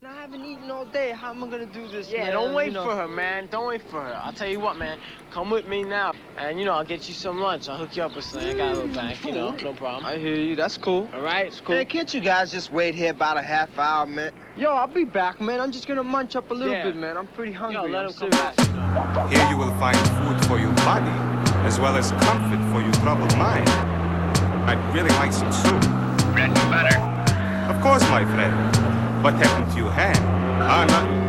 I haven't eaten all day. How am I gonna do this, Yeah, man? don't wait for her, man. Don't wait for her. I'll tell you what, man. Come with me now. And, I'll get you some lunch. I'll hook you up with something. I got a little bag, no problem. I hear you. That's cool. All right? It's cool. Man, can't you guys just wait here about a half hour, man? Yo, I'll be back, man. I'm just gonna munch up a little bit, man. I'm pretty hungry. Yo, let him come back. Here you will find food for your body, as well as comfort for your troubled mind. I'd really like some soup. Bread and butter. Of course, my friend. What happened to your hand? Nothing.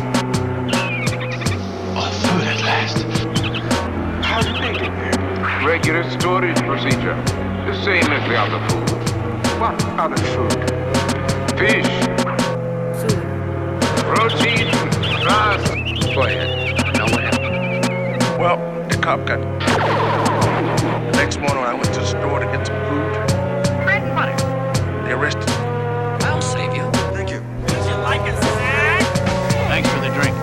Oh, food at last. How'd you make it here? Regular storage procedure. The same as the other food. What other food? Fish. Protein. Grass. Go ahead. Now what happened? Well, the cop got... The next morning I went to the store to get some food. Bread and butter. They arrested me. I'll save you. Thank you. Would you like a snack? Thanks for the drink.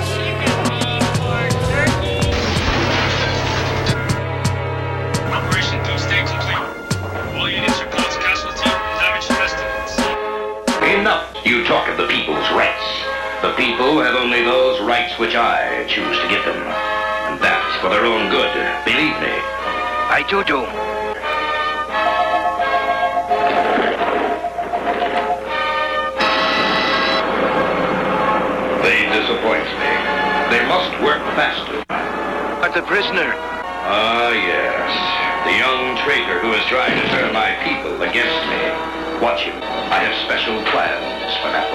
Operation Doomsday complete. All units report to casualty. Damage estimates. Enough. You talk of the people's rights. The people have only those rights which I choose to give them. And that's for their own good. Believe me. I do. They disappoint me. They must work faster. But the prisoner... Ah, yes. The young traitor who is trying to turn my people against me. Watch him. I have special plans for that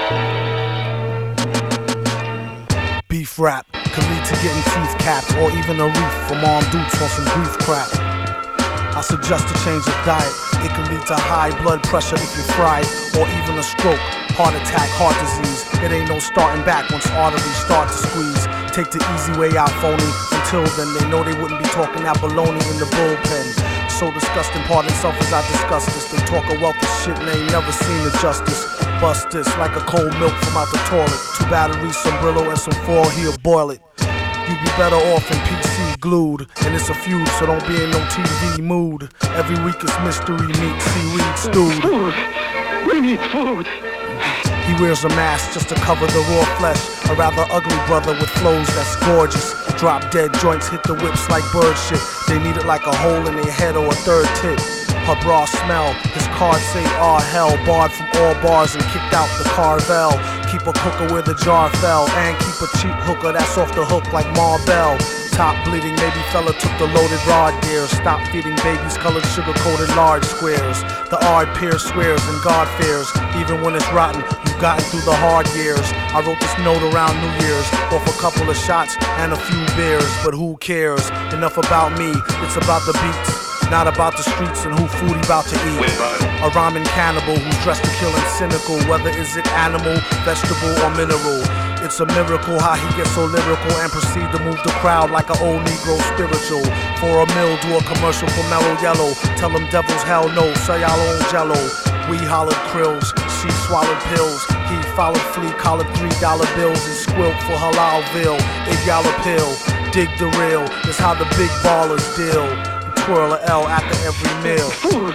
one. Beef rap could lead to getting teeth capped or even a reef from armed dudes on some grief crap. I suggest a change of diet. It can lead to high blood pressure if you're fried, or even a stroke, heart attack, heart disease. It ain't no starting back once arteries start to squeeze. Take the easy way out, phony. Until then, they know they wouldn't be talking that baloney in the bullpen. So disgusting, pardon self as I discuss this. They talk a wealth of shit and they ain't never seen the justice. Bust this like a cold milk from out the toilet. 2 batteries, some Brillo, and some foil, here, boil it. You'd be better off in PC glued. And it's a feud, so don't be in no TV mood. Every week it's mystery meat, seaweed stewed. Food. We need food. He wears a mask just to cover the raw flesh. A rather ugly brother with flows that's gorgeous. Drop dead joints hit the whips like bird shit. They need it like a hole in their head or a third tit. Her bra smell, his cards say hell. Barred from all bars and kicked out the Carvel. Keep a cooker where the jar fell. And keep a cheap hooker that's off the hook like Marvel. Top bleeding, maybe fella took the loaded rod gears. Stop feeding babies colored sugar-coated large squares. The ard peer swears and God fears. Even when it's rotten, you've gotten through the hard years. I wrote this note around New Year's, off a couple of shots and a few beers. But who cares? Enough about me, it's about the beats. Not about the streets and who food he about to eat. A rhyming cannibal who's dressed to kill and cynical. Whether is it animal, vegetable, or mineral. It's a miracle how he gets so lyrical and proceed to move the crowd like an old Negro spiritual. For a meal, do a commercial for Mellow Yellow. Tell them devils hell no, sell y'all own jello. We hollered krills, she swallowed pills. He followed flea, collared $3 bills and squilt for Halalville. If y'all appeal, dig the real. It's how the big ballers deal. Twirl a L after every meal. Food.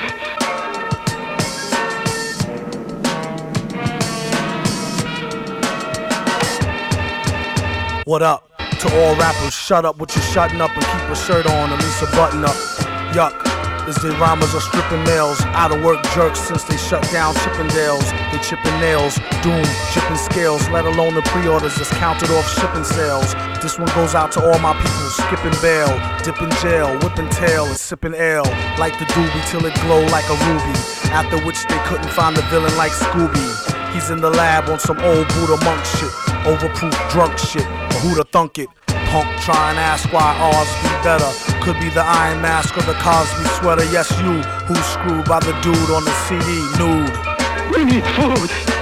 What up? To all rappers, shut up with your shutting up and keep a shirt on, at least a button up. Yuck, as they rhymers are stripping males. Out of work jerks since they shut down Chippendales. They chipping nails, doom, chipping scales. Let alone the pre-orders that's counted off shipping sales. This one goes out to all my people skipping bail, dipping jail, whipping tail and sipping ale. Like the doobie till it glow like a ruby. After which they couldn't find the villain like Scooby. He's in the lab on some old Buddha monk shit. Overproof drunk shit, but who'da thunk it? Punk trying to ask why ours be better. Could be the Iron Mask or the Cosby sweater. Yes, you, who's screwed by the dude on the CD, nude. We need food.